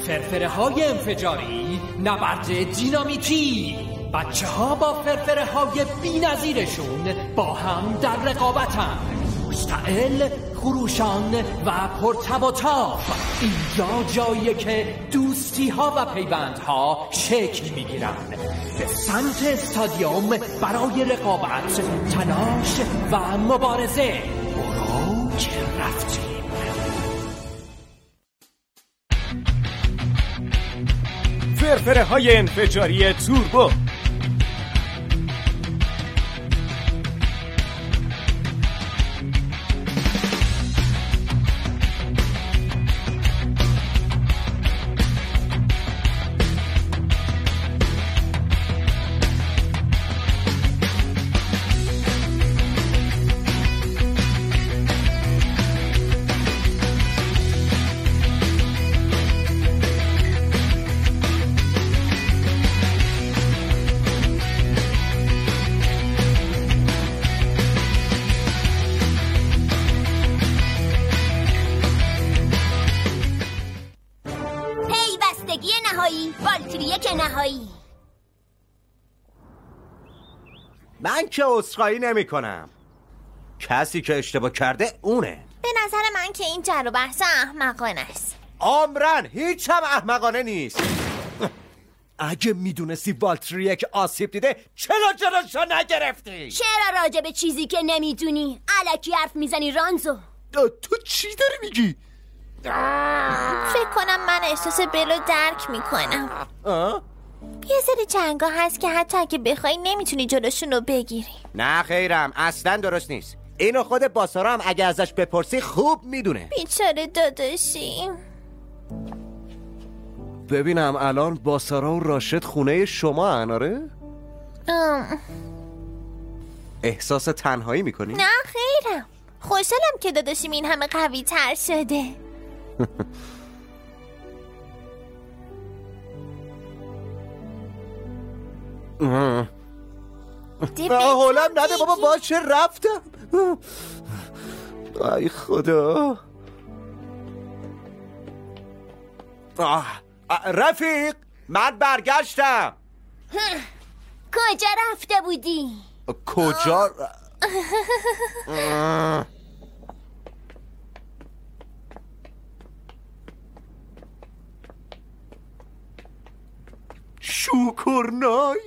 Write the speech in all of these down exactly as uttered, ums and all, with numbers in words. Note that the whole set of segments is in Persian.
فرفره های انفجاری، نبرد دینامیتی. بچه ها با فرفره های بی نظیرشون با هم در رقابتن، مشتعل، خروشان و پرتب و تاب. اینجا جاییه که دوستی ها و پیوند ها شکل میگیرن. به سمت استادیوم برای رقابت، تلاش و مبارزه. برو که رفتیم. فرفره های انفجاری توربو. من که عذرخواهی نمی کنم. کسی که اشتباه کرده اونه. به نظر من که این جر و بحث احمقانه است. عمرن هیچ هم احمقانه نیست. اگه میدونستی والتریک آسیب دیده چرا جلوشو نگرفتی؟ چرا راجع به چیزی که نمیدونی الکی حرف میزنی رانزو؟ تو چی داری میگی؟ فکر کنم من احساس بلو درک میکنم. آه؟ یه سری جنگا هست که حتی اگه بخوای نمیتونی جلوشون رو بگیری. نه خیرم، اصلا درست نیست. اینو خود باسارا هم اگه ازش بپرسی خوب میدونه. بیچاره داداشیم. ببینم الان باسارا و راشد خونه شما اناره؟ ام. احساس تنهایی میکنی؟ نه خیرم، خوشحالم که داداشیم این همه قوی تر شده. حالم نده بابا، باشه رفتم. ای خدا. آه. رفیق من برگشتم. کجا رفته بودی؟ کجا؟ شوکرنای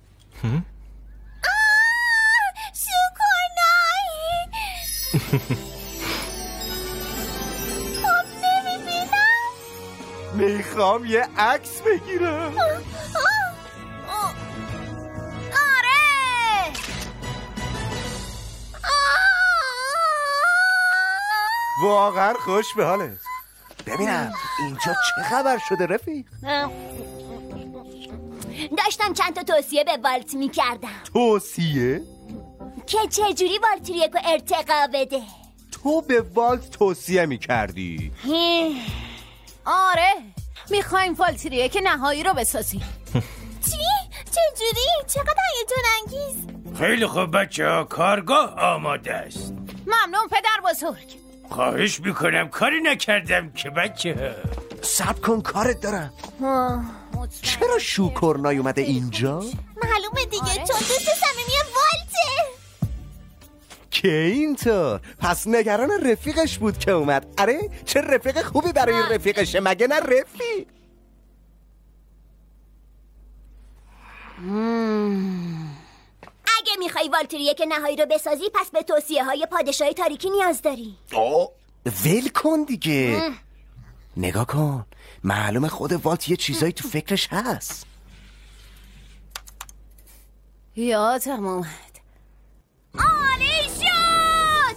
شوکرنای. خب نمیبینم. میخوام یه عکس بگیرم. آره. واقعا خوش به حالت. ببینم اینجا چه خبر شده رفیق؟ داشتم چند تا توصیه به والت میکردم. توصیه؟ که چجوری والتریکو ارتقا بده. تو به والت توصیه میکردی؟ آره، میخوایم والتریک نهایی رو بسازیم. چی؟ چجوری؟ چقدر هیجان انگیز. خیلی خوب بچه ها، کارگاه آماده است. ممنون پدر بزرگ. خواهش میکنم، کاری نکردم که بچه ها. صبر کن کارت دارم. چرا شوکرنای اومده اینجا؟ معلومه دیگه، چون دوست صمیمی والته. که اینطور؟ پس نگران رفیقش بود که اومد. اره چه رفیق خوبی برای رفیقشه، مگه نه رفیق؟ اگه میخوای والتریک نهایی رو بسازی پس به توصیه های پادشاه تاریکی نیاز داری. آه ول کن دیگه. اه. نگاه کن، معلومه خود والت یه چیزایی تو فکرش هست. یادم اومد. عالی شد،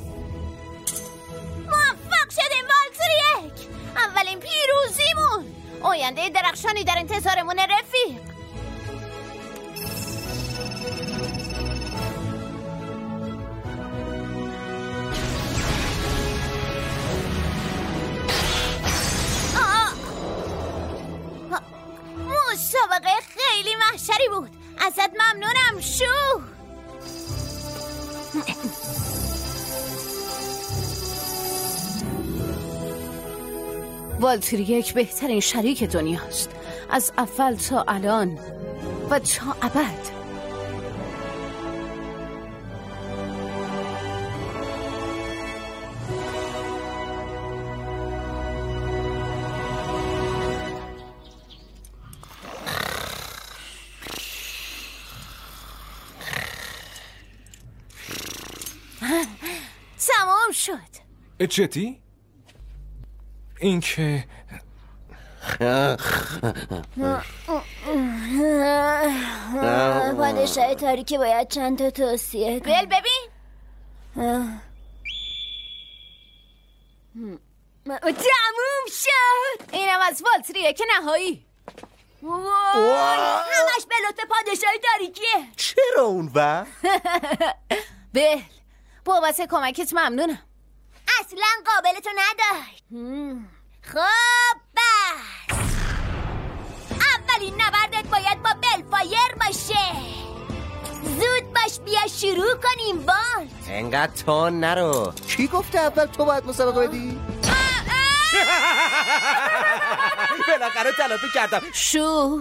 موفق شدیم والتریک. اولین پیروزیمون. آینده درخشانی در انتظارمون رفیق. مسابقه خیلی محشری بود. ازت ممنونم شو. والتریک بهترین شریک دنیاست، از اول تا الان و تا ابد. تمام شد. جدی؟ این که پادشاه تاریکی باید چند تا توصیه کنه. بل ببین. تموم شد. اینم از والتریک نهایی. همش به لطف پادشاه تاریکیه. چرا اون وقت؟ بل بابت کمکت ممنونم. اصلا قابلتو نداشت. خب بس اولین نبردت باید با بلفایر باشه. زود باش بیا شروع کنیم والت. انقدر تان نرو. کی گفته اول تو باید مسابقه بدی؟ بالاخره تلافی کردم. شو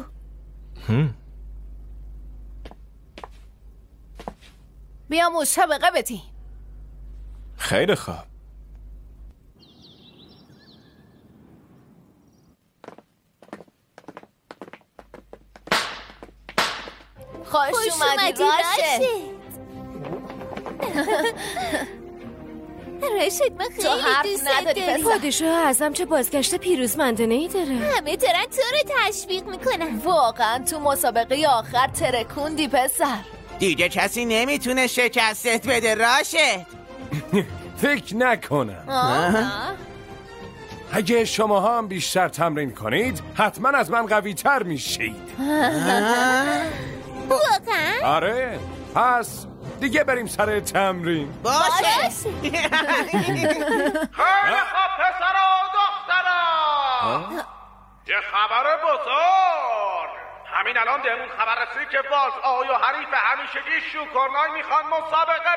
بیا مسابقه بدیم. خیلی خوب. خوش اومدی راشد. راشد من تو حرف خیلی دوست نداری دارم. پسر. پادشاه اعظم چه بازگشت پیروزمندانه ای داره. همه دارن تو رو تشویق میکنن. واقعا تو مسابقه آخر ترکوندی پسر. دیگه کسی نمیتونه شکستت بده راشد. فکر نکنم. اگه شماها هم بیشتر تمرین کنید حتما از من قوی تر میشید. واقعا؟ آره، پس دیگه بریم سر تمرین. باشه. خیلی خب پسرا و دخترا، یه خبر بزرگ. همین الان بهمون خبر رسید که والت آقای و حریف همیشگی شوکرنای میخوان مسابقه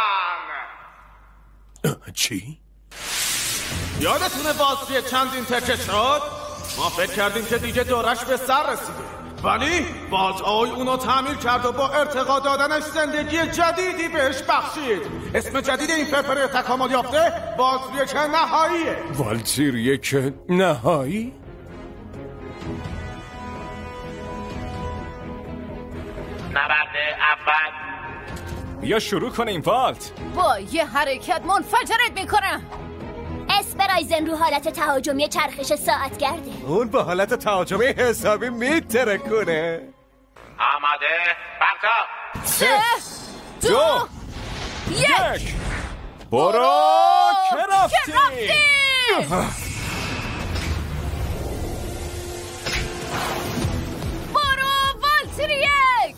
بدن. چی؟ یادتونه والت چندین تکه شد؟ ما فکر کردیم که دیگه دورش به سر رسیده، ولی والت آقای اونو تعمیر کرد و با ارتقا دادنش زندگی جدیدی بهش بخشید. اسم جدید این فرفره تکامل یافته والتریک نهاییه. والتریک نهایی؟ نبرد اول. بیا شروع کنیم والت. با یه حرکت منفجرت میکنم. اسپرایزن رو حالت تهاجمی چرخش ساعت گرده. اون با حالت تهاجمی حسابی میتره کنه. آماده؟ برتا سه دو یک. برو کرافتی. برو والتریک.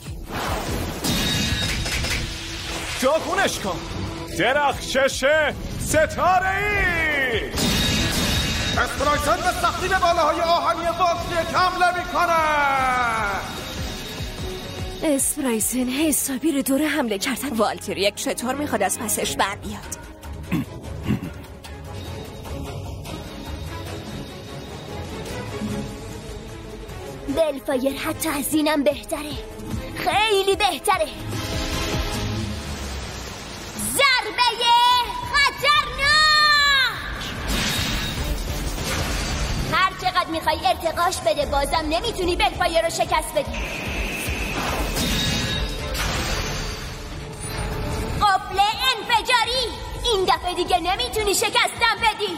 داغونش کن. درخشش ستاره ای. اسپرایزن به سختی به بالاهای آهنی والتریک حمله میکنه. اسپرایزن حسابی رو دور حمله کردن. والتریک چطور میخواد از پسش بر بیاد؟ بلفایر حتی از اینم بهتره، خیلی بهتره. ضربه خطرناک. هر چقدر میخوای ارتقاش بده بازم نمیتونی بلفایر رو شکست بدی. قفل انفجاری. این دفعه دیگه نمیتونی شکستم بدی.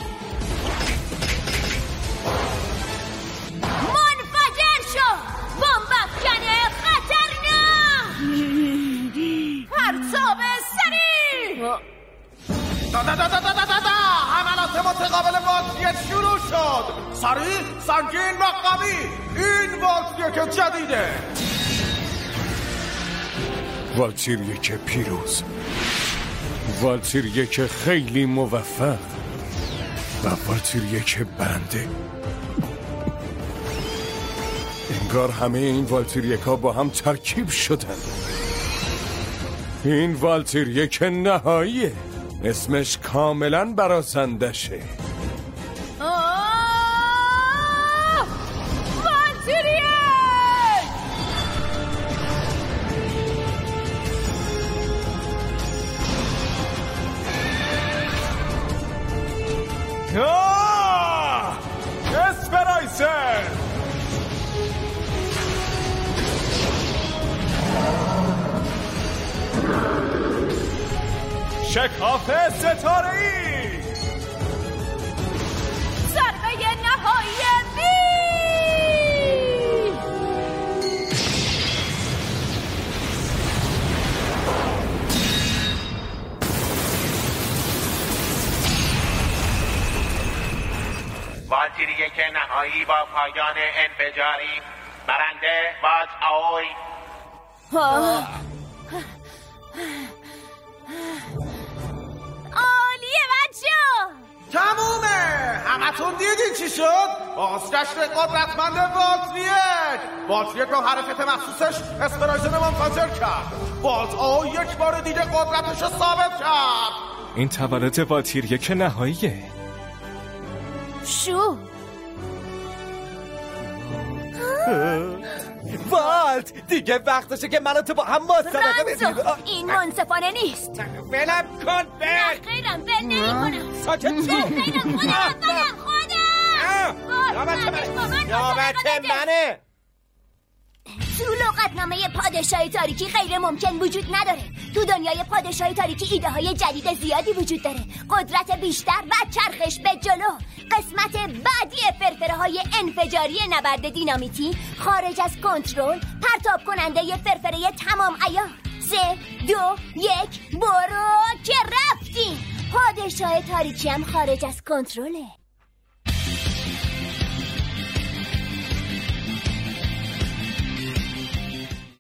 منفجر شو. بمبافکن خطرناک. پرتاب سریع. دا دا دا دا دا دا دا حملات متقابل والتریک شروع شد. سریع، سنگین و قوی. این والتریک جدیده. والتریک پیروز، والتریک خیلی موفق و والتریک برنده. انگار همه این والتریک ها با هم ترکیب شدن. این والتریک نهاییه. اسمش کاملا برازندشه. آه! رایسن. شکاف ستاره‌ای. ضربه نهایی وی. والتیری که نهایی با پایان انفجاری. برنده واج آوی. عالیه بچه‌ها. تمومه. همتون دیدین چی شد؟ بازگشت قدرتمند والتریک. والتریک با حرکت مخصوصش اسپرایزن منفجر کرد. والت آوی یک بار دیگه قدرتش رو ثابت کرد. این تولد والتیری که نهاییه. شو والت دیگه وقتشه که من و تو با هم مسابقه بدیم. این منصفانه نیست. ولم کن به نه خیرم ول نمی‌کنم. ساکت شو. خیرم خودم اولم خودم. نوبت منه. تو لغتنامه پادشاهی تاریکی غیر ممکن وجود نداره. تو دنیای پادشاهی تاریکی ایده های جدید زیادی وجود داره. قدرت بیشتر و چرخش به جلو. قسمت بعدی فرفره های انفجاری نبرد دینامیتی خارج از کنترل، پرتاب کننده فرفره تمام عیار. سه دو یک برو که رفتیم. پادشاه تاریکی هم خارج از کنترله.